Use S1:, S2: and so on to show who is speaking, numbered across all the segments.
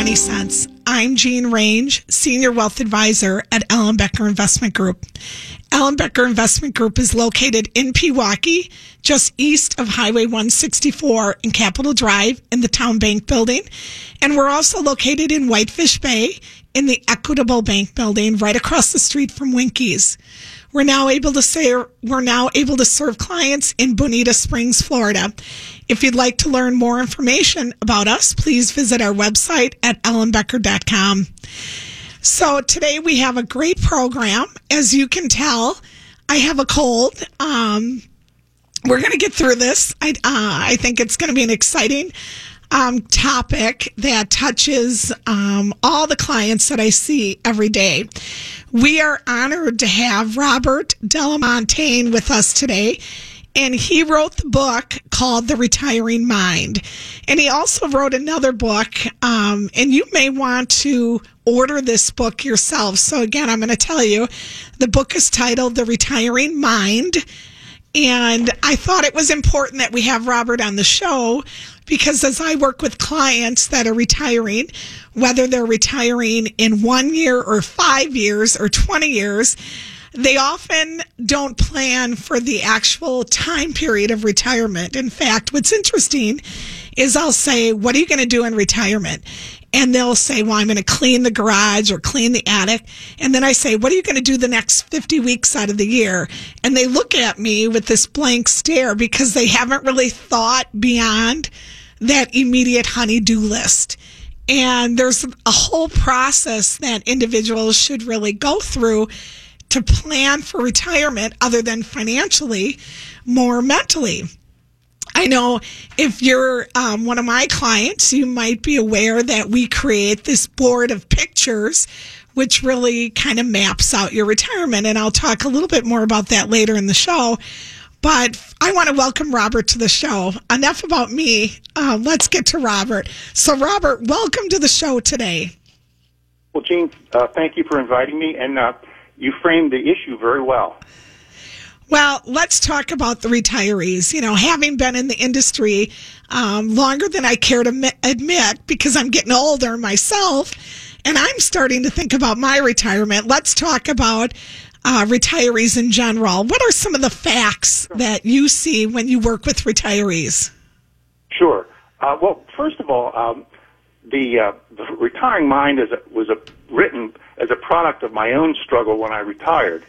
S1: 20 cents. I'm Jean Range, Senior Wealth Advisor at Ellenbecker Investment Group. Ellenbecker Investment Group is located in Pewaukee, just east of Highway 164 in Capitol Drive in the Town Bank Building. And we're also located in Whitefish Bay in the Equitable Bank Building right across the street from Winkies. We're now able to serve clients in Bonita Springs, Florida. If you'd like to learn more information about us, please visit our website at ellenbecker.com. So today we have a great program. As you can tell, I have a cold. We're going to get through this. I think it's going to be an exciting topic that touches all the clients that I see every day. We are honored to have Robert Delamontagne with us today, and he wrote the book called The Retiring Mind. And he also wrote another book, and you may want to order this book yourself. So again, I'm going to tell you, the book is titled The Retiring Mind. And I thought it was important that we have Robert on the show because as I work with clients that are retiring, whether they're retiring in 1 year or 5 years or 20 years, they often don't plan for the actual time period of retirement. In fact, what's interesting is I'll say, what are you going to do in retirement? And they'll say, well, I'm going to clean the garage or clean the attic. And then I say, what are you going to do the next 50 weeks out of the year? And they look at me with this blank stare because they haven't really thought beyond that immediate honey-do list. And there's a whole process that individuals should really go through to plan for retirement other than financially, more mentally. I know if you're one of my clients, you might be aware that we create this board of pictures, which really kind of maps out your retirement. And I'll talk a little bit more about that later in the show. But I want to welcome Robert to the show. Enough about me. Let's get to Robert. So, Robert, welcome to the show today.
S2: Well, Jean, thank you for inviting me. And you framed the issue very well.
S1: Well, let's talk about the retirees. You know, having been in the industry longer than I care to admit because I'm getting older myself, and I'm starting to think about my retirement. Let's talk about retirees in general. What are some of the facts that you see when you work with retirees?
S2: Sure. Well, first of all, the Retiring Mind was written as a product of my own struggle when I retired.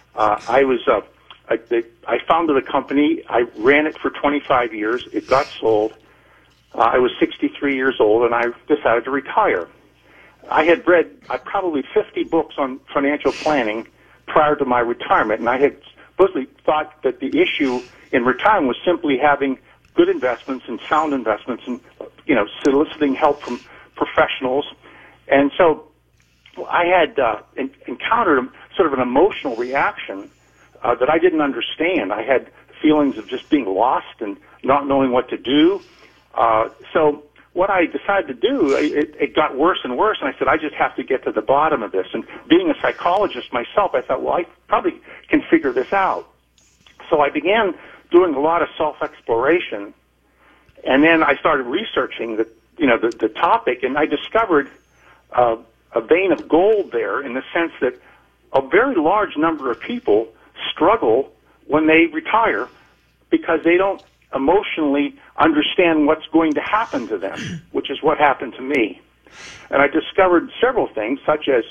S2: I founded a company. I ran it for 25 years. It got sold. I was 63 years old, and I decided to retire. I had read probably 50 books on financial planning prior to my retirement, and I had supposedly thought that the issue in retirement was simply having good investments and sound investments and, soliciting help from professionals. And so I had encountered sort of an emotional reaction that I didn't understand. I had feelings of just being lost and not knowing what to do. So what I decided to do, it got worse and worse, and I said, I just have to get to the bottom of this. And being a psychologist myself, I thought, well, I probably can figure this out. So I began doing a lot of self-exploration, and then I started researching the topic, and I discovered a vein of gold there in the sense that a very large number of people struggle when they retire because they don't emotionally understand what's going to happen to them, which is what happened to me. And I discovered several things, such as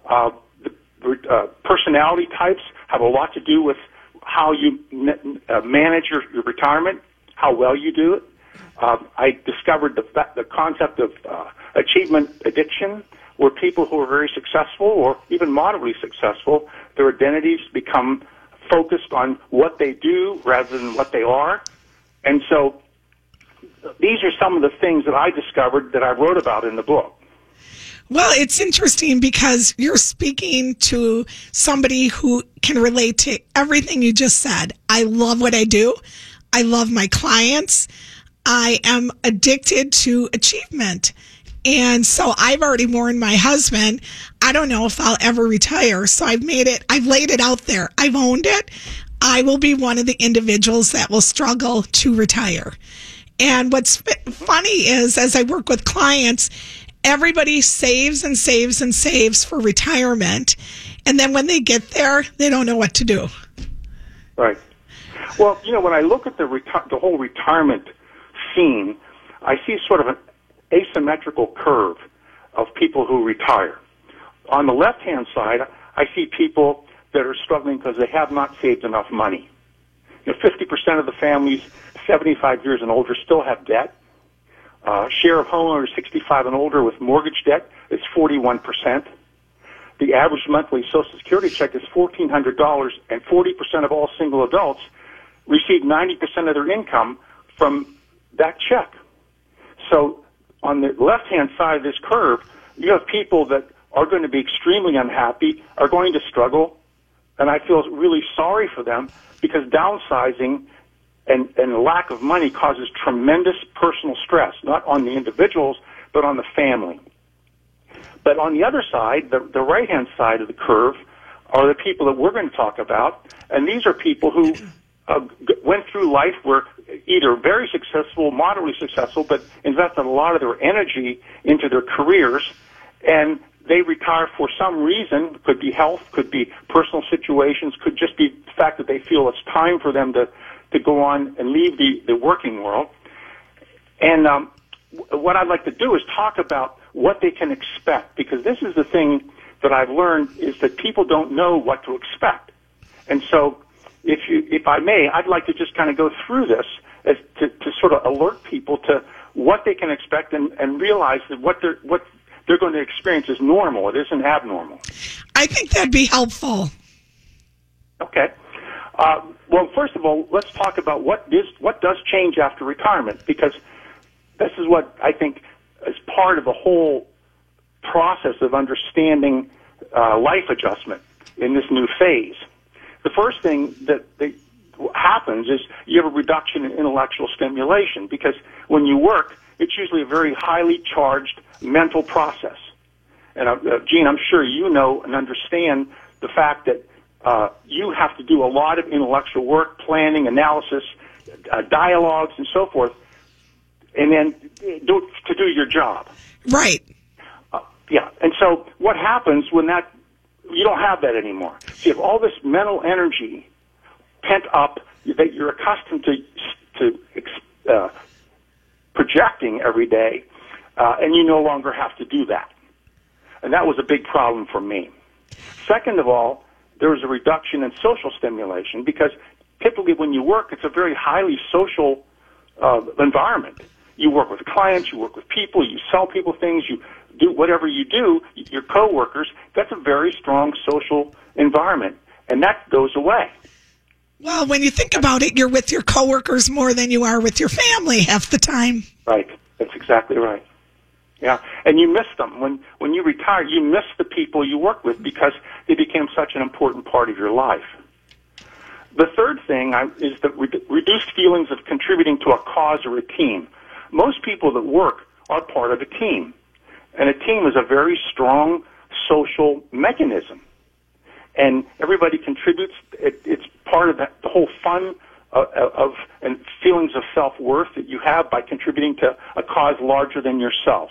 S2: personality types have a lot to do with how you manage your retirement, how well you do it. I discovered the concept of achievement addiction, where people who are very successful or even moderately successful, their identities become focused on what they do rather than what they are. And so these are some of the things that I discovered that I wrote about in the book.
S1: Well, it's interesting because you're speaking to somebody who can relate to everything you just said. I love what I do. I love my clients. I am addicted to achievement. And so I've already warned my husband, I don't know if I'll ever retire. So I've laid it out there. I've owned it. I will be one of the individuals that will struggle to retire. And what's funny is, as I work with clients, everybody saves and saves and saves for retirement, and then when they get there, they don't know what to do.
S2: Right. Well, when I look at the whole retirement scene, I see sort of an asymmetrical curve of people who retire. On the left-hand side, I see people that are struggling because they have not saved enough money. 50% of the families 75 years and older still have debt. Share of homeowners 65 and older with mortgage debt is 41%. The average monthly Social Security check is $1,400, and 40% of all single adults receive 90% of their income from that check. So on the left-hand side of this curve, you have people that are going to be extremely unhappy, are going to struggle, and I feel really sorry for them because downsizing and lack of money causes tremendous personal stress, not on the individuals, but on the family. But on the other side, the right-hand side of the curve, are the people that we're going to talk about, and these are people who went through life were either very successful, moderately successful, but invested a lot of their energy into their careers, and they retire for some reason. Could be health, could be personal situations, could just be the fact that they feel it's time for them to go on and leave the working world. And what I'd like to do is talk about what they can expect, because this is the thing that I've learned is that people don't know what to expect. And so if I may, I'd like to just kind of go through this as to sort of alert people to what they can expect and realize that what they're going to experience is normal. It isn't abnormal.
S1: I think that'd be helpful.
S2: Okay. Well, first of all, let's talk about what does change after retirement, because this is what I think is part of the whole process of understanding life adjustment in this new phase. The first thing that happens is you have a reduction in intellectual stimulation, because when you work, it's usually a very highly charged mental process. And Gene, I'm sure you know and understand the fact that you have to do a lot of intellectual work, planning, analysis, dialogues, and so forth, and then to do your job.
S1: Right.
S2: Yeah. And so what happens when you don't have that anymore? So you have all this mental energy pent up that you're accustomed to projecting every day, and you no longer have to do that. And that was a big problem for me. Second of all, there was a reduction in social stimulation, because typically when you work, it's a very highly social environment. You work with clients, you work with people, you sell people things, you do whatever you do, your coworkers. That's a very strong social environment, and that goes away.
S1: Well, when you think about it, you're with your coworkers more than you are with your family half the time.
S2: Right. That's exactly right. Yeah, and you miss them. When you retire, you miss the people you work with because they became such an important part of your life. The third thing is the reduced feelings of contributing to a cause or a team. Most people that work are part of a team, and a team is a very strong social mechanism, and everybody contributes. It's part of the whole fun and feelings of self-worth that you have by contributing to a cause larger than yourself.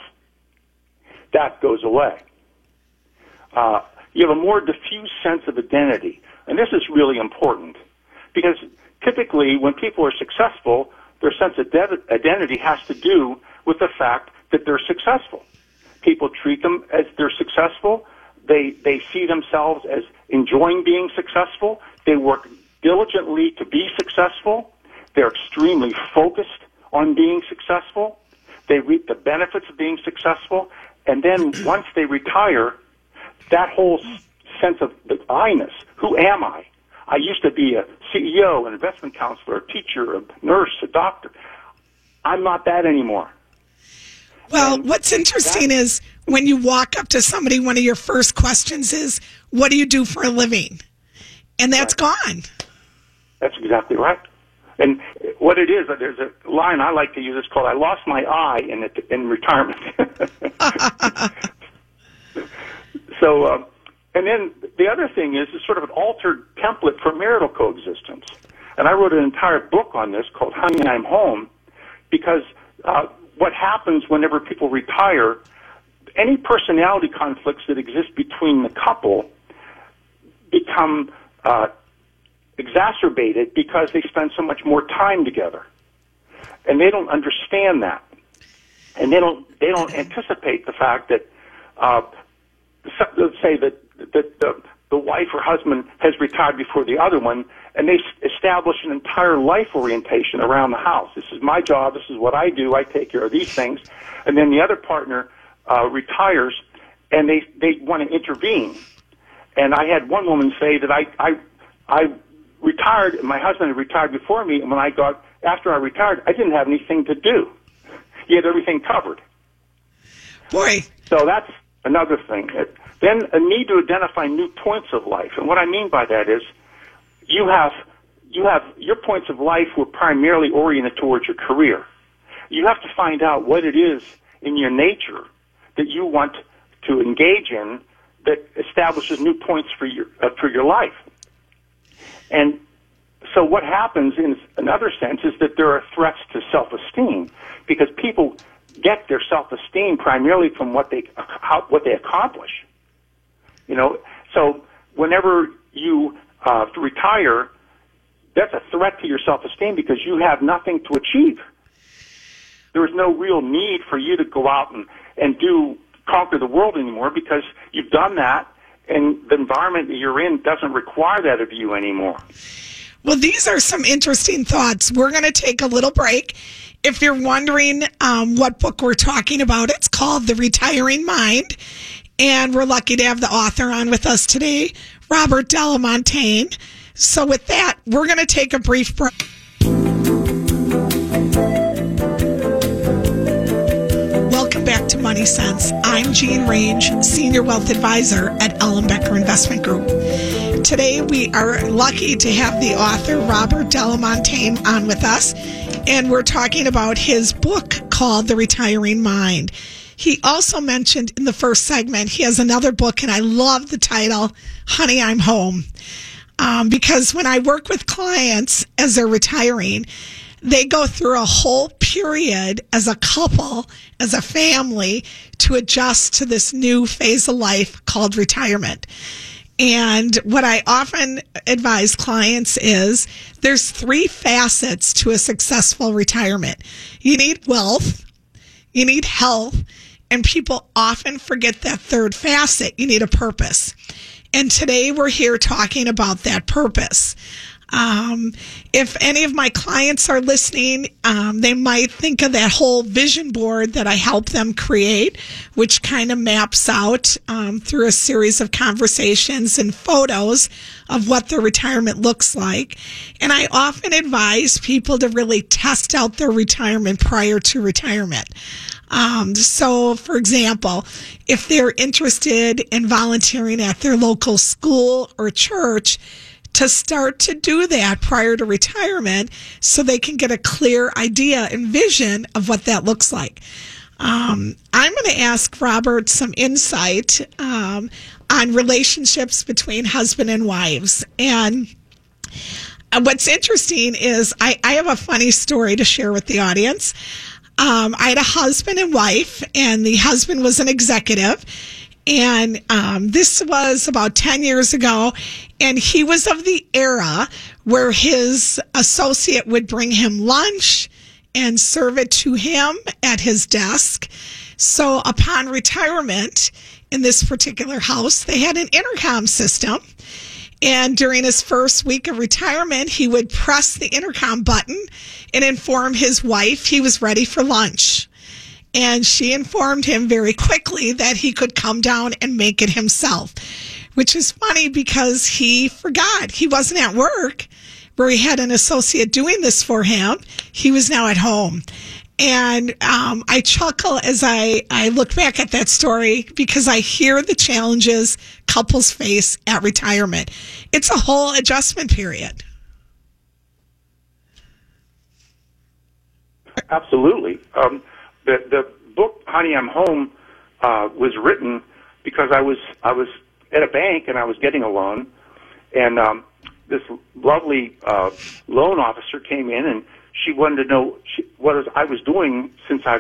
S2: That goes away. You have a more diffuse sense of identity, and this is really important, because typically when people are successful, their sense of identity has to do with the fact that they're successful. People treat them as they're successful. They see themselves as enjoying being successful. They work diligently to be successful. They're extremely focused on being successful. They reap the benefits of being successful. And then once they retire, that whole sense of the I-ness, who am I? I used to be a CEO, an investment counselor, a teacher, a nurse, a doctor. I'm not that anymore.
S1: Well, what's interesting is when you walk up to somebody, one of your first questions is, what do you do for a living? And that's gone.
S2: That's exactly right. And what it is, there's a line I like to use. It's called, I lost my eye in retirement. So, and then the other thing is sort of an altered template for marital coexistence. And I wrote an entire book on this called Honey, I'm Home, because what happens whenever people retire, any personality conflicts that exist between the couple become exacerbated because they spend so much more time together, and they don't understand that, and they don't anticipate the fact that let's say that the wife or husband has retired before the other one, and they establish an entire life orientation around the house. This is my job. This is what I do. I take care of these things. And then the other partner retires, and they want to intervene. And I had one woman say that I retired, and my husband had retired before me, and after I retired, I didn't have anything to do. He had everything covered.
S1: Boy.
S2: So that's another thing. Then a need to identify new points of life. And what I mean by that is you have your points of life were primarily oriented towards your career. You have to find out what it is in your nature that you want to engage in that establishes new points for your life. And so what happens in another sense is that there are threats to self-esteem, because people get their self-esteem primarily from what they accomplish. So whenever you retire, that's a threat to your self-esteem because you have nothing to achieve. There is no real need for you to go out and conquer the world anymore, because you've done that, and the environment that you're in doesn't require that of you anymore.
S1: Well, these are some interesting thoughts. We're going to take a little break. If you're wondering what book we're talking about, it's called The Retiring Mind. And we're lucky to have the author on with us today, Robert Delamontagne. So with that, we're going to take a brief break. Welcome back to Money Sense. I'm Jean Range, Senior Wealth Advisor at Ellenbecker Investment Group. Today, we are lucky to have the author, Robert Delamontagne, on with us. And we're talking about his book called The Retiring Mind. He also mentioned in the first segment, he has another book, and I love the title, Honey, I'm Home. Because when I work with clients as they're retiring, they go through a whole period as a couple, as a family, to adjust to this new phase of life called retirement. And what I often advise clients is there's 3 facets to a successful retirement. You need wealth, you need health, and people often forget that third facet. You need a purpose. And today we're here talking about that purpose. If any of my clients are listening, they might think of that whole vision board that I help them create, which kind of maps out through a series of conversations and photos of what their retirement looks like. And I often advise people to really test out their retirement prior to retirement. So, for example, if they're interested in volunteering at their local school or church, to start to do that prior to retirement so they can get a clear idea and vision of what that looks like. I'm going to ask Robert some insight on relationships between husband and wives. And what's interesting is I have a funny story to share with the audience. I had a husband and wife, and the husband was an executive. And this was about 10 years ago, and he was of the era where his associate would bring him lunch and serve it to him at his desk. So upon retirement in this particular house, they had an intercom system. And during his first week of retirement, he would press the intercom button and inform his wife he was ready for lunch. And she informed him very quickly that he could come down and make it himself, which is funny because he forgot. He wasn't at work where he had an associate doing this for him. He was now at home. And I chuckle as I look back at that story because I hear the challenges couples face at retirement. It's a whole adjustment period.
S2: Absolutely. The book, Honey, I'm Home, was written because I was at a bank and I was getting a loan, and this lovely loan officer came in and she wanted to know what I was doing since I've been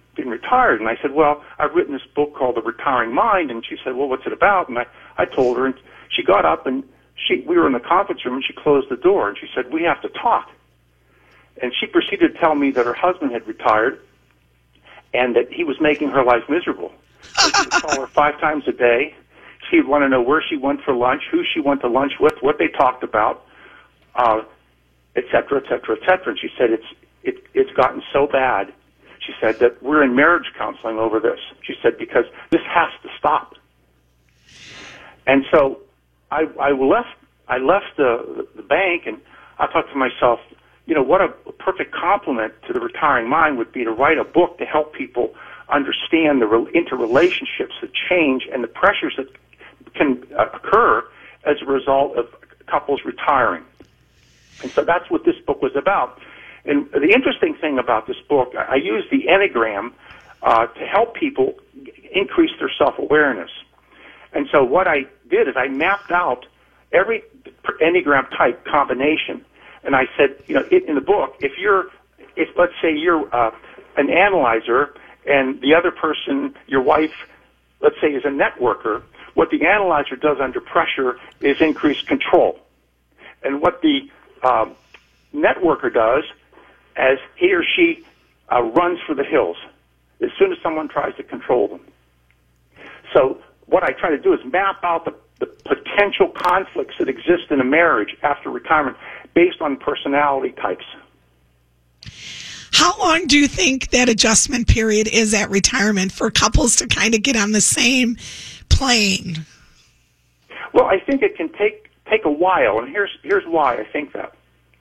S2: been retired. And I said, well, I've written this book called The Retiring Mind. And she said, well, what's it about? And I told her, and she got up, and we were in the conference room, and she closed the door, and she said, we have to talk. And she proceeded to tell me that her husband had retired and that he was making her life miserable. So she would call her 5 times a day. She'd want to know where she went for lunch, who she went to lunch with, what they talked about, et cetera, et cetera, et cetera. And she said, it's gotten so bad, she said, that we're in marriage counseling over this. She said, because this has to stop. And so I left the bank, and I thought to myself, you know, what a perfect compliment to The Retiring Mind would be to write a book to help people understand the interrelationships that change and the pressures that can occur as a result of couples retiring. And so that's what this book was about. And the interesting thing about this book, I used the Enneagram to help people increase their self-awareness. And so what I did is I mapped out every Enneagram type combination. And I said, you know, in the book, if let's say you're an analyzer and the other person, your wife, let's say is a networker, what the analyzer does under pressure is increase control. And what the networker does as he or she runs for the hills as soon as someone tries to control them. So what I try to do is map out the potential conflicts that exist in a marriage after retirement based on personality types.
S1: How long do you think that adjustment period is at retirement for couples to kind of get on the same plane?
S2: Well, I think it can take a while, and here's why I think that.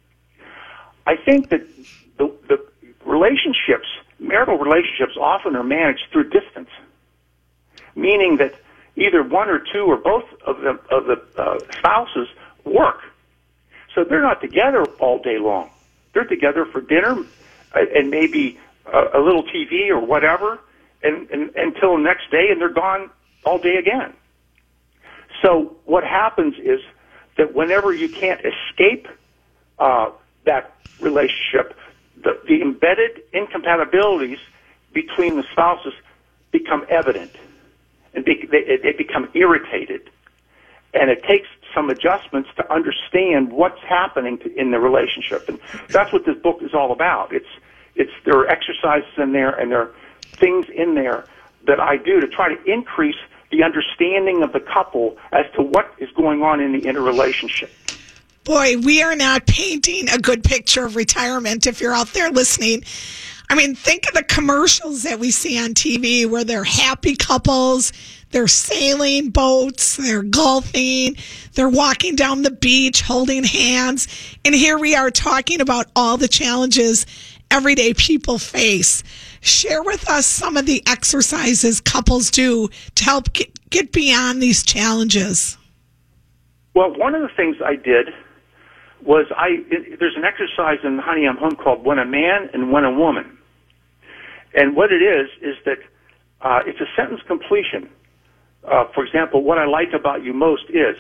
S2: I think that the relationships, marital relationships, often are managed through distance, meaning that either one or two or both of the spouses work. So they're not together all day long. They're together for dinner and maybe a little TV or whatever, and until the next day, and they're gone all day again. So what happens is that whenever you can't escape that relationship, the embedded incompatibilities between the spouses become evident, and they become irritated. And it takes some adjustments to understand what's happening in the relationship. And that's what this book is all about. There are exercises in there, and there are things in there that I do to try to increase the understanding of the couple as to what is going on in the interrelationship.
S1: Boy, we are not painting a good picture of retirement if you're out there listening. I mean, think of the commercials that we see on TV where they're happy couples, they're sailing boats, they're golfing, they're walking down the beach holding hands. And here we are talking about all the challenges everyday people face. Share with us some of the exercises couples do to help get beyond these challenges.
S2: Well, one of the things I did was there's an exercise in Honey, I'm Home called When a Man and When a Woman. And what it is that it's a sentence completion. For example, what I like about you most is,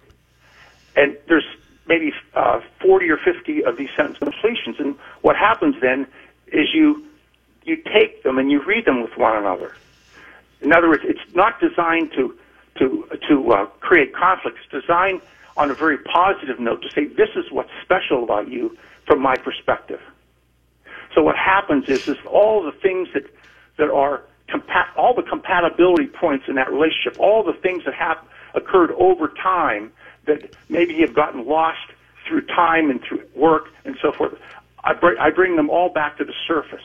S2: and there's maybe 40 or 50 of these sentence completions, and what happens then is you take them and you read them with one another. In other words, it's not designed to create conflict. It's designed on a very positive note to say, this is what's special about you from my perspective. So what happens is all the things that are all the compatibility points in that relationship, all the things that have occurred over time that maybe have gotten lost through time and through work and so forth, I bring them all back to the surface.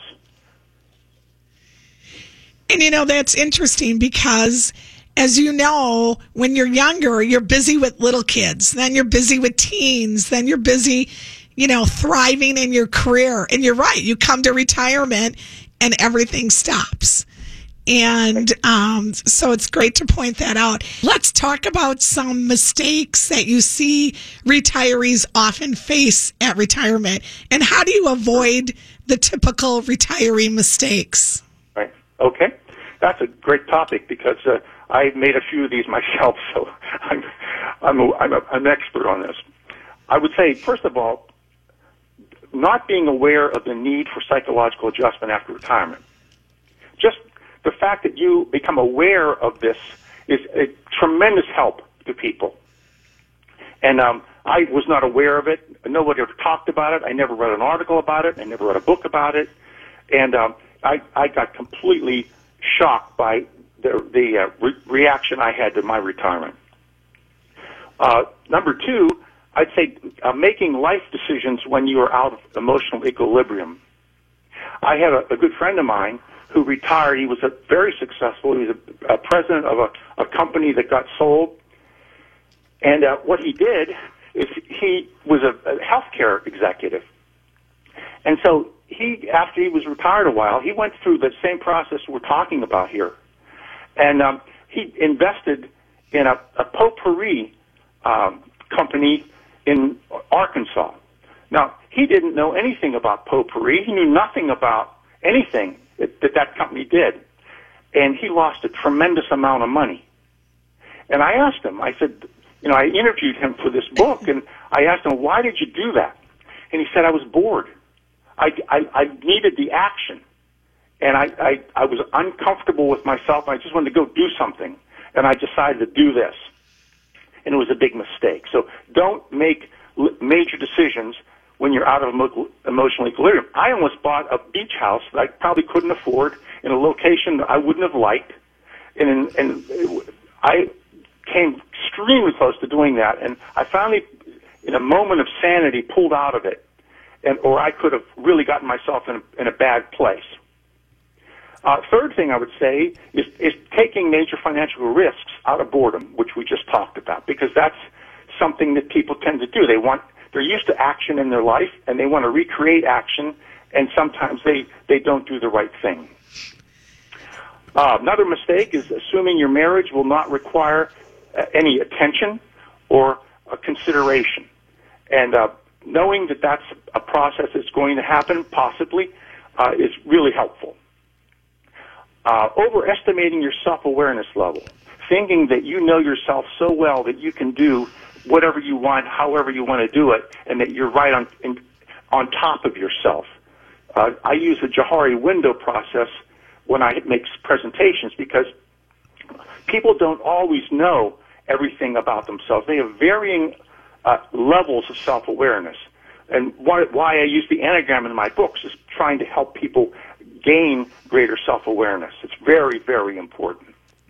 S1: And, you know, that's interesting because, as you know, when you're younger, you're busy with little kids. Then you're busy with teens. Then you're busy, you know, thriving in your career. And you're right. You come to retirement and everything stops. And so it's great to point that out. Let's talk about some mistakes that you see retirees often face at retirement. And how do you avoid the typical retiree mistakes?
S2: Right. Okay. That's a great topic because I've made a few of these myself, so I'm an expert on this. I would say, first of all, not being aware of the need for psychological adjustment after retirement. the fact that you become aware of this is a tremendous help to people. And I was not aware of it. Nobody ever talked about it. I never read an article about it. I never read a book about it. And I got completely shocked by the reaction I had to my retirement. Number two, I'd say making life decisions when you are out of emotional equilibrium. I had a good friend of mine who retired. He was very successful. He was a president of a company that got sold. And what he did is he was a healthcare executive. And so after he was retired a while, he went through the same process we're talking about here. And he invested in a potpourri company in Arkansas. Now, he didn't know anything about potpourri. He knew nothing about anything that company did. And he lost a tremendous amount of money. And I asked him, I said, I interviewed him for this book, and I asked him, why did you do that? And he said, I was bored. I needed the action. And I was uncomfortable with myself, and I just wanted to go do something. And I decided to do this. And it was a big mistake. So don't make major decisions when you're out of emotional equilibrium. I almost bought a beach house that I probably couldn't afford in a location that I wouldn't have liked. And I came extremely close to doing that. And I finally, in a moment of sanity, pulled out of it. Or I could have really gotten myself in a bad place. Third thing I would say is taking major financial risks out of boredom, which we just talked about, because that's something that people tend to do. They're used to action in their life, and they want to recreate action, and sometimes they don't do the right thing. Another mistake is assuming your marriage will not require any attention or consideration. And knowing that that's a process that's going to happen, possibly, is really helpful. Overestimating your self-awareness level, thinking that you know yourself so well that you can do whatever you want, however you want to do it, and that you're right on top of yourself. I use the Johari window process when I make presentations because people don't always know everything about themselves. They have varying levels of self-awareness. And why I use the Enneagram in my books is trying to help people gain greater self-awareness. It's very, very important.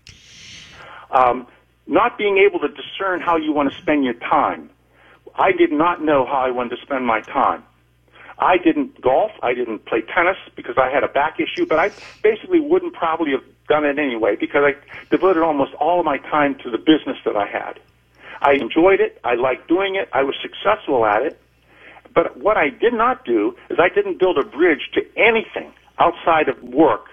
S2: Not being able to discern how you want to spend your time. I did not know how I wanted to spend my time. I didn't golf. I didn't play tennis because I had a back issue, but I basically wouldn't probably have done it anyway because I devoted almost all of my time to the business that I had. I enjoyed it. I liked doing it. I was successful at it. But what I did not do is I didn't build a bridge to anything outside of work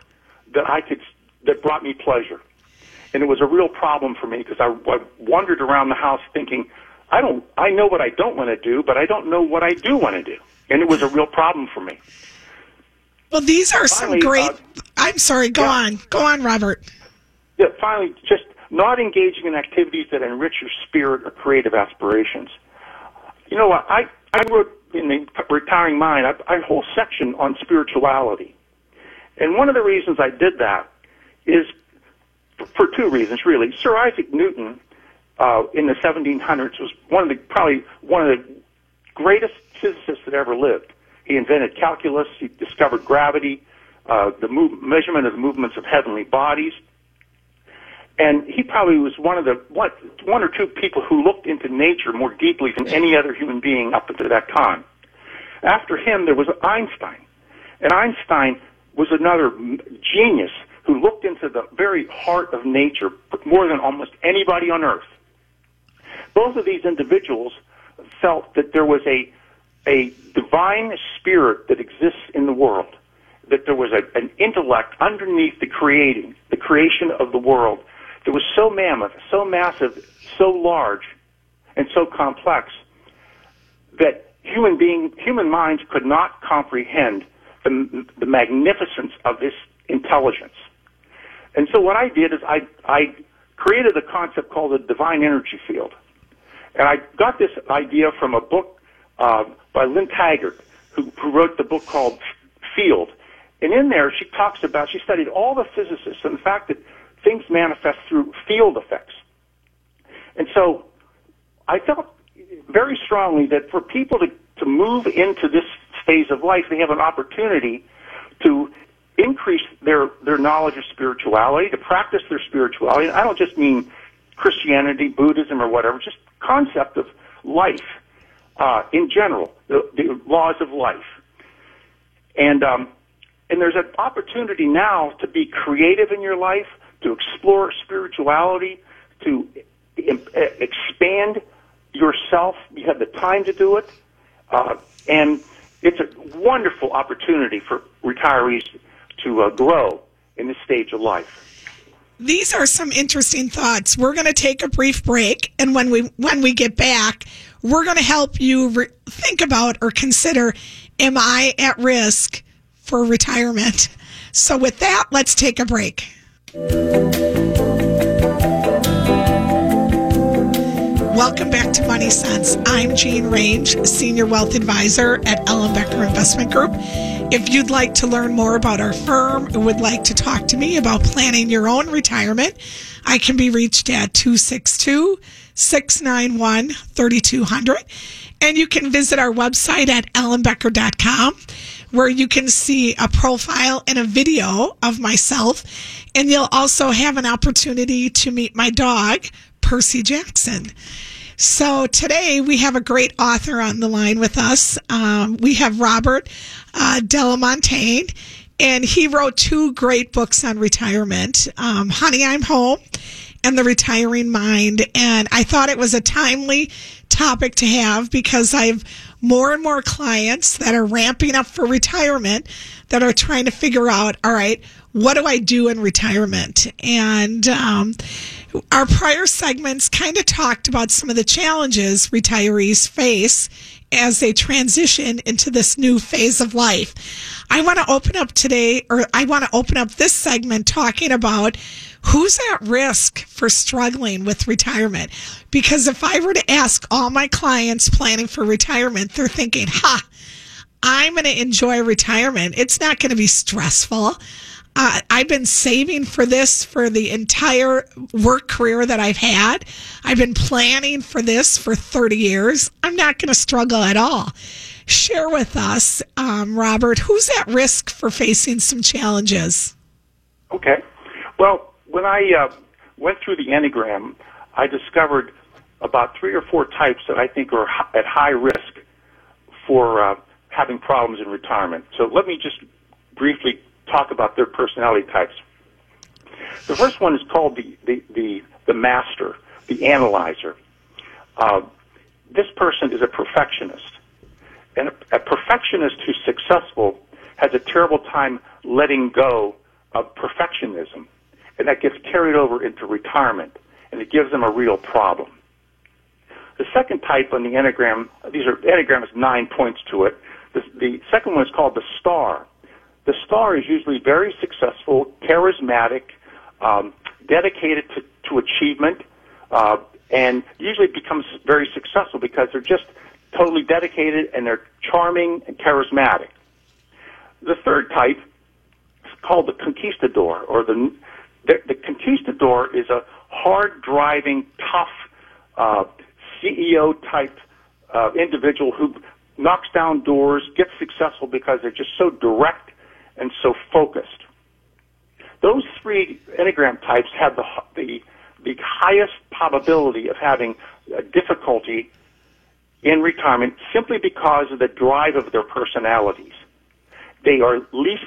S2: that brought me pleasure. And it was a real problem for me because I wandered around the house thinking, I know what I don't want to do, but I don't know what I do want to do. And it was a real problem for me.
S1: Well, these are some great... I'm sorry, go on. Go on, Robert.
S2: Yeah, finally, just not engaging in activities that enrich your spirit or creative aspirations. You know what? I wrote in the Retiring Mind a whole section on spirituality. And one of the reasons I did that is for two reasons, really. Sir Isaac Newton in the 1700s was probably one of the greatest physicists that ever lived. He invented calculus. He discovered gravity, the measurement of the movements of heavenly bodies. And he probably was one or two people who looked into nature more deeply than any other human being up until that time. After him, there was Einstein. And Einstein was another genius who looked into the very heart of nature more than almost anybody on earth. Both of these individuals felt that there was a divine spirit that exists in the world, that there was an intellect underneath the creation of the world that was so mammoth, so massive, so large, and so complex that human minds could not comprehend the magnificence of this intelligence. And so what I did is I created a concept called the divine energy field. And I got this idea from a book by Lynn Taggart, who wrote the book called Field. And in there, she studied all the physicists and the fact that things manifest through field effects. And so I felt very strongly that for people to move into this phase of life, they have an opportunity to increase their knowledge of spirituality, to practice their spirituality. And I don't just mean Christianity, Buddhism, or whatever, just concept of life in general, the laws of life. And there's an opportunity now to be creative in your life, to explore spirituality, to expand yourself. You have the time to do it. And it's a wonderful opportunity for retirees to grow in this stage of life.
S1: These are some interesting thoughts. We're going to take a brief break, and when we get back, we're going to help you think about or consider, am I at risk for retirement? So with that, let's take a break. Welcome back to Money Sense. I'm Jean Range, Senior Wealth Advisor at Ellenbecker Investment Group. If you'd like to learn more about our firm or would like to talk to me about planning your own retirement, I can be reached at 262-691-3200. And you can visit our website at ellenbecker.com, where you can see a profile and a video of myself. And you'll also have an opportunity to meet my dog, Percy Jackson. So today we have a great author on the line with us. We have Robert Delamontagne, and he wrote 2 great books on retirement, Honey, I'm Home and The Retiring Mind. And I thought it was a timely topic to have because I've more and more clients that are ramping up for retirement that are trying to figure out, all right, what do I do in retirement? And our prior segments kind of talked about some of the challenges retirees face as they transition into this new phase of life. I want to open up this segment talking about who's at risk for struggling with retirement. Because if I were to ask all my clients planning for retirement, they're thinking, I'm going to enjoy retirement. It's not going to be stressful. I've been saving for this for the entire work career that I've had. I've been planning for this for 30 years. I'm not going to struggle at all. Share with us, Robert, who's at risk for facing some challenges?
S2: Okay. Well, when I went through the Enneagram, I discovered about 3 or 4 types that I think are at high risk for having problems in retirement. So let me just briefly talk about their personality types. The first one is called the master, the analyzer. This person is a perfectionist. And a perfectionist who's successful has a terrible time letting go of perfectionism. And that gets carried over into retirement, and it gives them a real problem. The second type on the Enneagram, Enneagram has 9 points to it. The second one is called the star. The star is usually very successful, charismatic, dedicated to achievement, and usually becomes very successful because they're just totally dedicated and they're charming and charismatic. The third type is called the conquistador, or the conquistador is a hard-driving, tough CEO-type individual who knocks down doors, gets successful because they're just so direct and so focused. Those 3 Enneagram types have the highest probability of having difficulty in retirement simply because of the drive of their personalities. They are least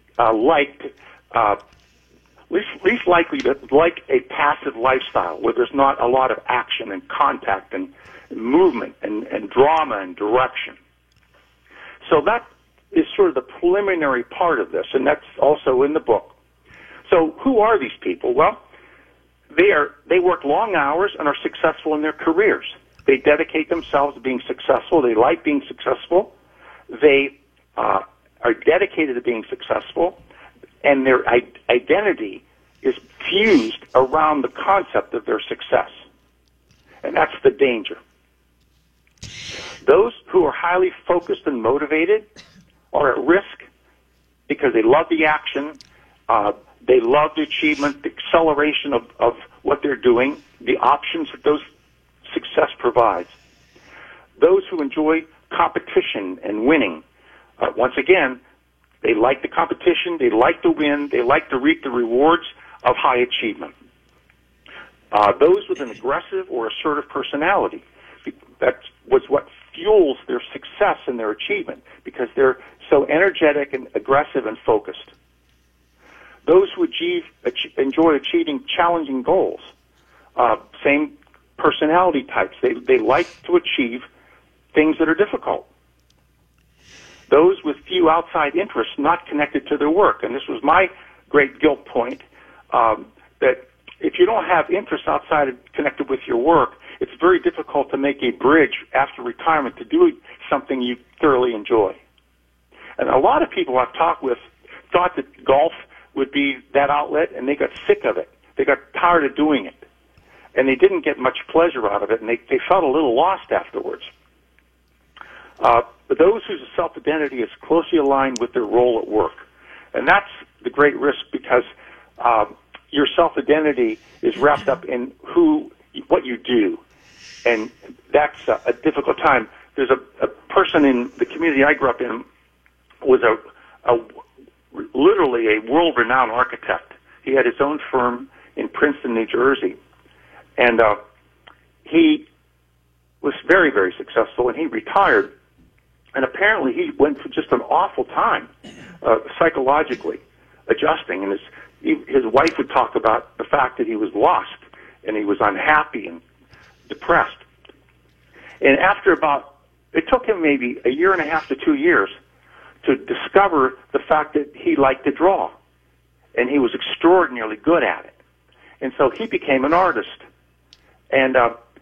S2: likely to like a passive lifestyle where there's not a lot of action and contact and movement and drama and direction. So that is sort of the preliminary part of this, and that's also in the book. So who are these people? Well, they work long hours and are successful in their careers. They dedicate themselves to being successful. They like being successful. They are dedicated to being successful, and their identity is fused around the concept of their success. And that's the danger. Those who are highly focused and motivated are at risk because they love the action, they love the achievement, the acceleration of what they're doing, the options that those success provides. Those who enjoy competition and winning, once again, they like the competition, they like to win, they like to reap the rewards of high achievement. Those with an aggressive or assertive personality, that was what fuels their success and their achievement, because they're so energetic and aggressive and focused. Those who enjoy achieving challenging goals, same personality types. They like to achieve things that are difficult. Those with few outside interests not connected to their work. And this was my great guilt point, that if you don't have interests outside of connected with your work, it's very difficult to make a bridge after retirement to do something you thoroughly enjoy. And a lot of people I've talked with thought that golf would be that outlet, and they got sick of it. They got tired of doing it. And they didn't get much pleasure out of it, and they felt a little lost afterwards. But those whose self-identity is closely aligned with their role at work. And that's the great risk, because your self-identity is wrapped up in what you do. And that's a difficult time. There's a person in the community I grew up in was literally a world-renowned architect. He had his own firm in Princeton, New Jersey. And he was very, very successful, and he retired. And apparently he went through just an awful time psychologically adjusting. And his wife would talk about the fact that he was lost, and he was unhappy and depressed. And it took him maybe a year and a half to 2 years to discover the fact that he liked to draw, and he was extraordinarily good at it. And so he became an artist, and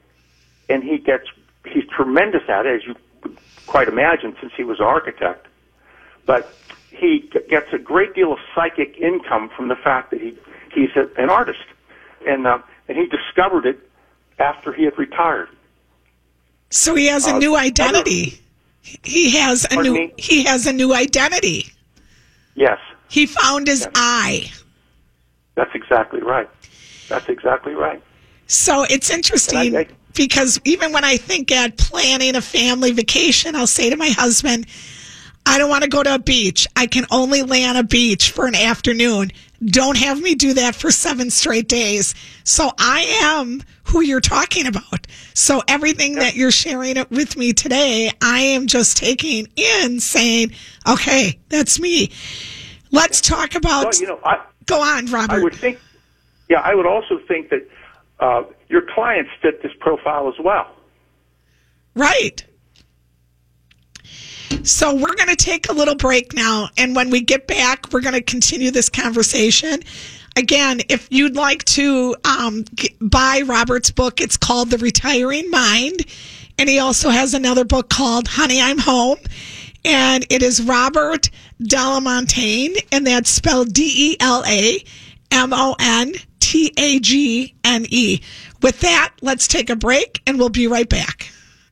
S2: he's tremendous at it, as you would quite imagine, since he was an architect. But he gets a great deal of psychic income from the fact that he's an artist, and he discovered it after he had retired.
S1: So he has a new identity. He has a new identity.
S2: Yes.
S1: He found his I.
S2: That's exactly right. That's exactly right.
S1: So it's interesting because even when I think at planning a family vacation, I'll say to my husband, I don't want to go to a beach. I can only lay on a beach for an afternoon. Don't have me do that for 7 straight days. So I am who you're talking about. So everything that you're sharing with me today, I am just taking in, saying, okay, that's me. Let's talk about... Well, go on, Robert.
S2: I would also think that your clients fit this profile as well.
S1: Right. So we're going to take a little break now, and when we get back, we're going to continue this conversation. Again, if you'd like to buy Robert's book, it's called The Retiring Mind, and he also has another book called Honey, I'm Home, and it is Robert Delamontagne, and that's spelled Delamontagne. With that, let's take a break, and we'll be right back.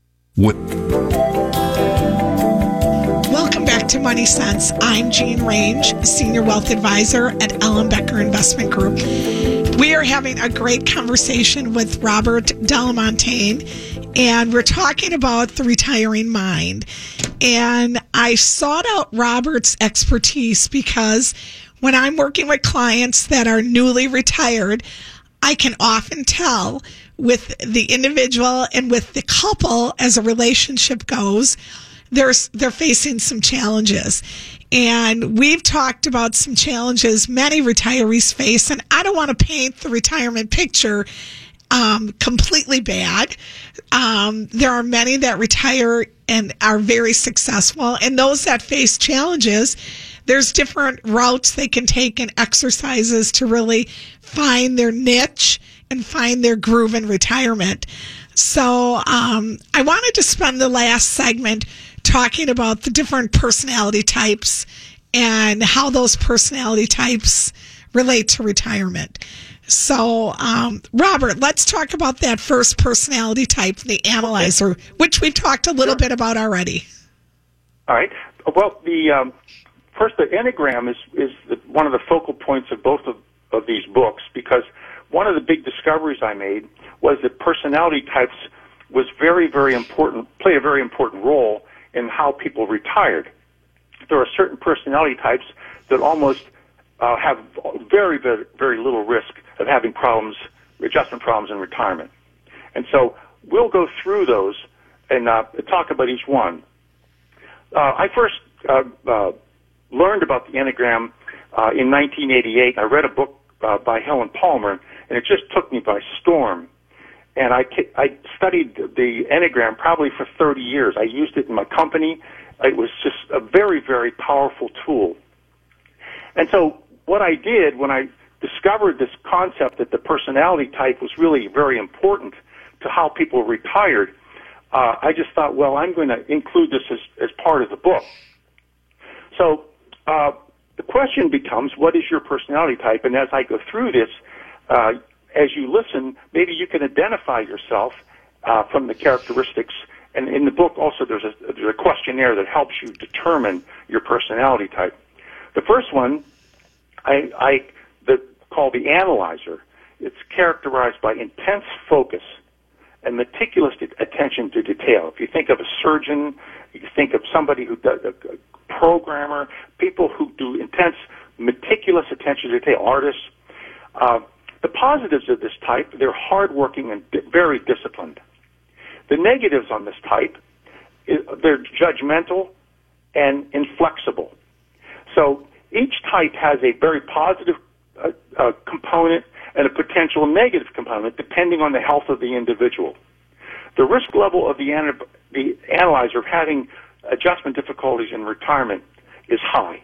S1: Welcome back to Money Sense. I'm Jean Range, Senior Wealth Advisor at Ellenbecker Investment Group. We are having a great conversation with Robert Delamontagne, and we're talking about the retiring mind. And I sought out Robert's expertise because when I'm working with clients that are newly retired, I can often tell with the individual and with the couple as a relationship goes, they're facing some challenges. And we've talked about some challenges many retirees face, and I don't want to paint the retirement picture completely bad. There are many that retire and are very successful, and those that face challenges, there's different routes they can take and exercises to really find their niche and find their groove in retirement. So I wanted to spend the last segment talking about the different personality types and how those personality types relate to retirement. So, Robert, let's talk about that first personality type, the analyzer, which we've talked a little bit about already.
S2: All right. Well, first, the Enneagram is one of the focal points of both of these books, because one of the big discoveries I made was that personality types was very, very important, play a very important role in how people retired. There are certain personality types that almost have very, very, very little risk of having problems, adjustment problems in retirement. And so we'll go through those and talk about each one. I first learned about the Enneagram in 1988. I read a book by Helen Palmer, and it just took me by storm. And I studied the Enneagram probably for 30 years. I used it in my company. It was just a very, very powerful tool. And so what I did when I discovered this concept that the personality type was really very important to how people retired, I just thought, well, I'm going to include this as part of the book. So the question becomes, what is your personality type? And as I go through this, as you listen, maybe you can identify yourself from the characteristics. And in the book also there's a questionnaire that helps you determine your personality type. The first one I call the analyzer. It's characterized by intense focus and meticulous attention to detail. If you think of a surgeon, you think of somebody who does a programmer, people who do intense, meticulous attention to detail, artists. The positives of this type, they're hardworking and very disciplined. The negatives on this type, they're judgmental and inflexible. So each type has a very positive component and a potential negative component depending on the health of the individual. The risk level of the analyzer of having adjustment difficulties in retirement is high.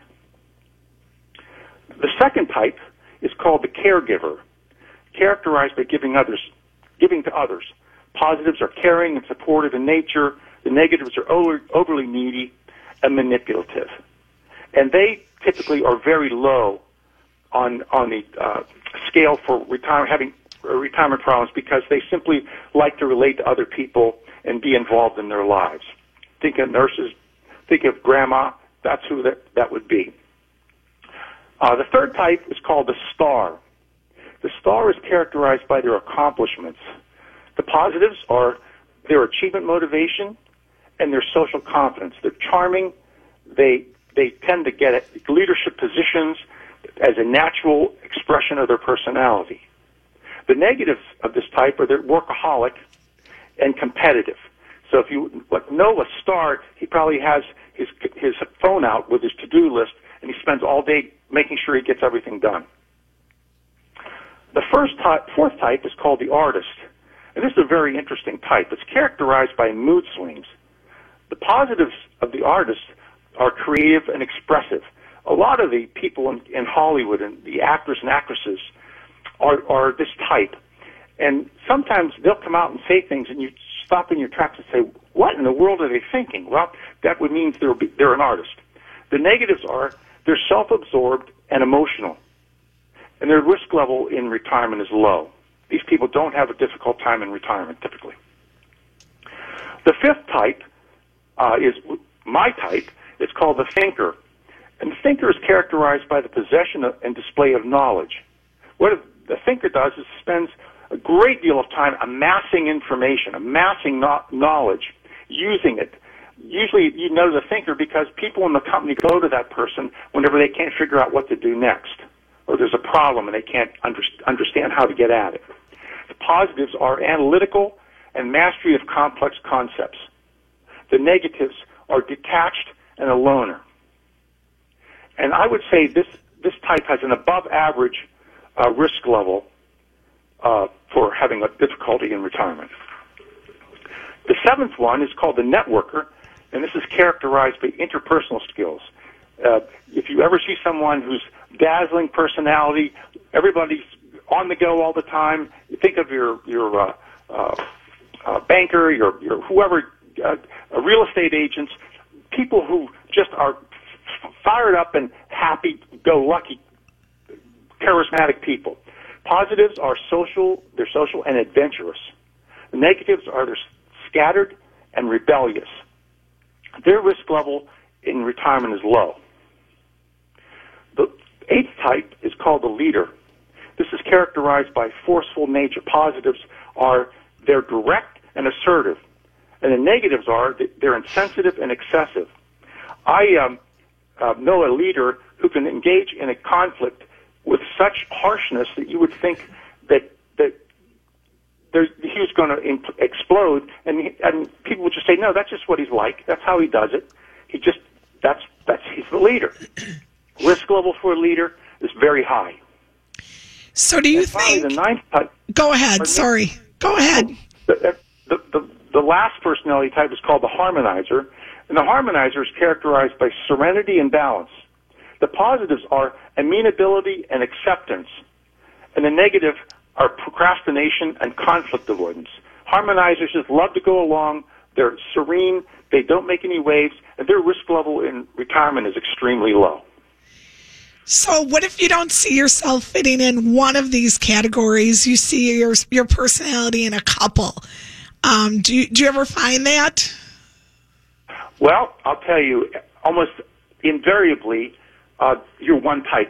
S2: The second type is called the caregiver, characterized by giving to others. Positives are caring and supportive in nature. The negatives are overly needy and manipulative. And they typically are very low on the scale for having retirement problems, because they simply like to relate to other people and be involved in their lives. Think of nurses, think of grandma, that's who that would be. The third type is called the star. The star is characterized by their accomplishments. The positives are their achievement motivation and their social confidence. They're charming. They tend to get leadership positions as a natural expression of their personality. The negatives of this type are they're workaholic and competitive. So if you know a star, he probably has his phone out with his to-do list, and he spends all day making sure he gets everything done. The fourth type is called the artist. And this is a very interesting type. It's characterized by mood swings. The positives of the artist are creative and expressive. A lot of the people in Hollywood and the actors and actresses are this type. And sometimes they'll come out and say things, and you stop in your tracks and say, what in the world are they thinking? Well, that would mean they're an artist. The negatives are they're self-absorbed and emotional, and their risk level in retirement is low. These people don't have a difficult time in retirement, typically. The fifth type is my type. It's called the thinker. And the thinker is characterized by the possession and display of knowledge. What the thinker does is spends a great deal of time amassing information, amassing knowledge, using it. Usually you know the thinker because people in the company go to that person whenever they can't figure out what to do next, or there's a problem and they can't understand how to get at it. The positives are analytical and mastery of complex concepts. The negatives are detached and a loner. And I would say this type has an above average risk level for having a difficulty in retirement. The seventh one is called the networker, and this is characterized by interpersonal skills. If you ever see someone who's dazzling personality, everybody's on the go all the time. You think of your banker, your whoever, real estate agents, people who just are fired up and happy-go-lucky, charismatic people. Positives are social, they're social and adventurous. The negatives are they're scattered and rebellious. Their risk level in retirement is low. eighth type is called the leader. This is characterized by forceful nature. Positives are they're direct and assertive, and the negatives are that they're insensitive and excessive. I know a leader who can engage in a conflict with such harshness that you would think that he was going to explode, and people would just say, no, that's just what he's like. That's how he does it. He's the leader. Risk level for a leader is very high.
S1: So do you think...
S2: The ninth type...
S1: Go ahead. Sorry. Go ahead.
S2: The last personality type is called the harmonizer, and the harmonizer is characterized by serenity and balance. The positives are amenability and acceptance, and the negative are procrastination and conflict avoidance. Harmonizers just love to go along. They're serene. They don't make any waves, and their risk level in retirement is extremely low.
S1: So what if you don't see yourself fitting in one of these categories? You see your personality in a couple. Do you ever find that?
S2: Well, I'll tell you, almost invariably, you're one type.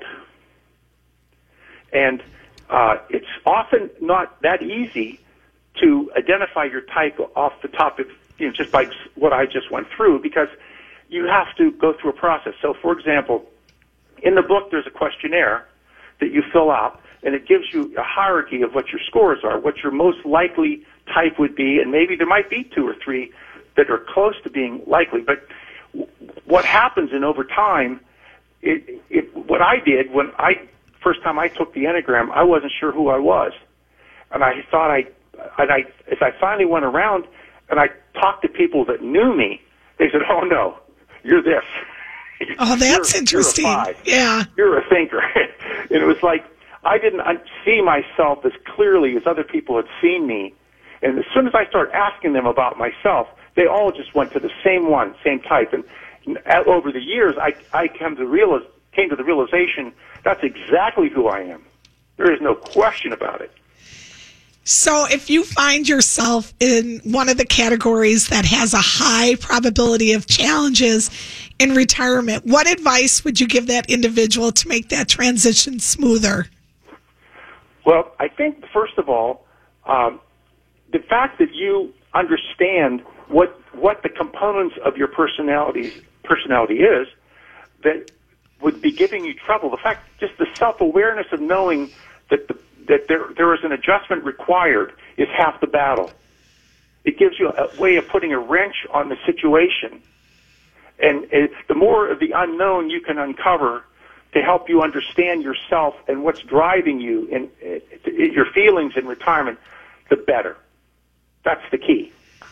S2: And it's often not that easy to identify your type off the top of, just by what I just went through, because you have to go through a process. So, for example, in the book, there's a questionnaire that you fill out, and it gives you a hierarchy of what your scores are, what your most likely type would be, and maybe there might be 2 or 3 that are close to being likely. But what happens over time, what I did when first time I took the Enneagram, I wasn't sure who I was, and I thought as I finally went around and I talked to people that knew me, they said, "Oh no, you're this."
S1: Oh, that's interesting.
S2: You're a 5.
S1: Yeah.
S2: You're a thinker. And it was like I didn't see myself as clearly as other people had seen me. And as soon as I started asking them about myself, they all just went to the same type. And over the years, I came to the realization that's exactly who I am. There is no question about it.
S1: So if you find yourself in one of the categories that has a high probability of challenges in retirement, what advice would you give that individual to make that transition smoother?
S2: Well, I think, first of all, the fact that you understand what the components of your personality is that would be giving you trouble. The fact, just the self-awareness of knowing that there is an adjustment required is half the battle. It gives you a way of putting a wrench on the situation. And the more of the unknown you can uncover to help you understand yourself and what's driving you and your feelings in retirement, the better. That's the key.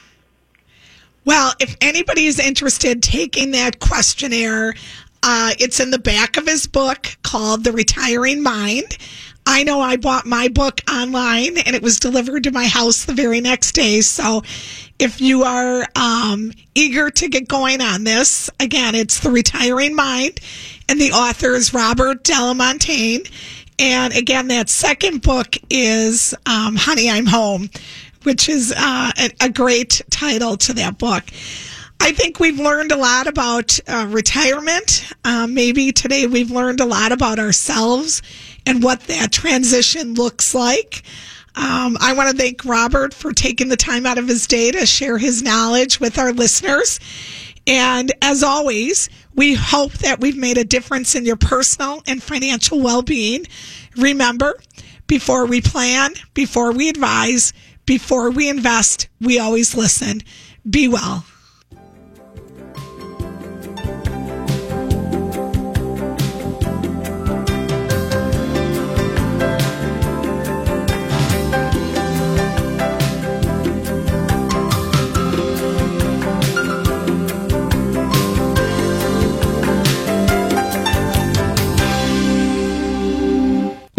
S1: Well, if anybody is interested taking that questionnaire, it's in the back of his book called The Retiring Mind. I know I bought my book online and it was delivered to my house the very next day. So if you are eager to get going on this, again, it's The Retiring Mind, and the author is Robert Delamontagne. And again, that second book is Honey, I'm Home, which is a great title to that book. I think we've learned a lot about retirement. Maybe today we've learned a lot about ourselves and what that transition looks like. I want to thank Robert for taking the time out of his day to share his knowledge with our listeners. And as always, we hope that we've made a difference in your personal and financial well-being. Remember, before we plan, before we advise, before we invest, we always listen. Be well.